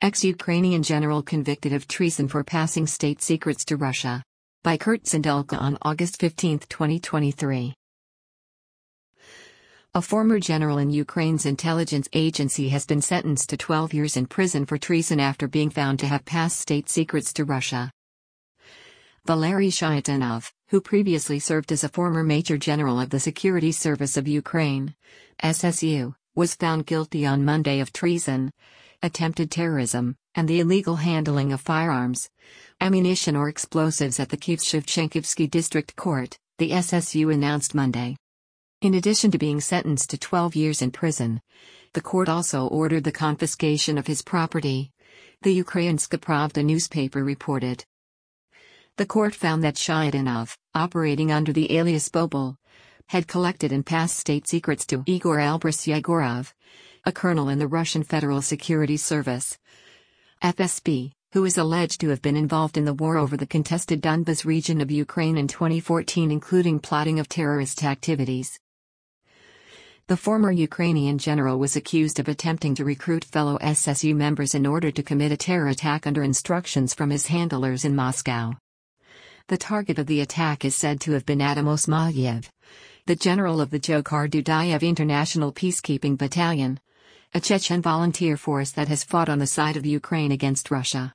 Ex-Ukrainian general convicted of treason for passing state secrets to Russia. By Kurt Sindelka on August 15, 2023. A former general in Ukraine's intelligence agency has been sentenced to 12 years in prison for treason after being found to have passed state secrets to Russia. Valery Shaitanov, who previously served as a former Major General of the Security Service of Ukraine, SSU, was found guilty on Monday of treason, attempted terrorism, and the illegal handling of firearms, ammunition or explosives at the Kyiv-Shevchenkivsky District Court, the SSU announced Monday. In addition to being sentenced to 12 years in prison, the court also ordered the confiscation of his property, the Ukrainska Pravda newspaper reported. The court found that Shaitanov, operating under the alias Bobol, had collected and passed state secrets to Igor Albrecht Yegorov, a colonel in the Russian Federal Security Service, FSB, who is alleged to have been involved in the war over the contested Donbas region of Ukraine in 2014, including plotting of terrorist activities. The former Ukrainian general was accused of attempting to recruit fellow SSU members in order to commit a terror attack under instructions from his handlers in Moscow. The target of the attack is said to have been Adam Osmayev, the general of the Dzhokhar Dudayev International Peacekeeping Battalion, a Chechen volunteer force that has fought on the side of Ukraine against Russia.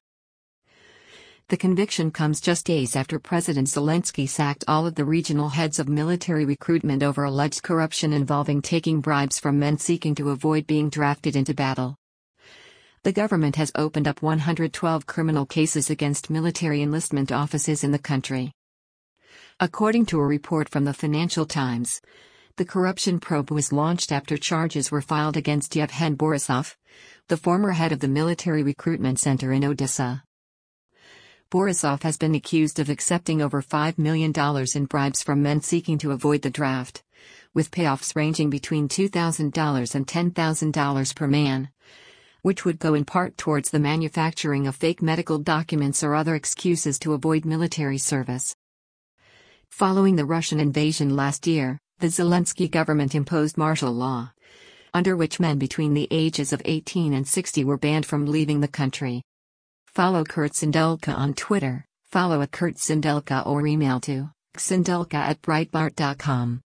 The conviction comes just days after President Zelensky sacked all of the regional heads of military recruitment over alleged corruption involving taking bribes from men seeking to avoid being drafted into battle. The government has opened up 112 criminal cases against military enlistment offices in the country. According to a report from the Financial Times, the corruption probe was launched after charges were filed against Yevhen Borisov, the former head of the military recruitment center in Odessa. Borisov has been accused of accepting over $5 million in bribes from men seeking to avoid the draft, with payoffs ranging between $2,000 and $10,000 per man, which would go in part towards the manufacturing of fake medical documents or other excuses to avoid military service. Following the Russian invasion last year, the Zelensky government imposed martial law, under which men between the ages of 18 and 60 were banned from leaving the country. Follow Kurt Sindelka on Twitter, follow @KurtSindelka or email to sindelka@breitbart.com.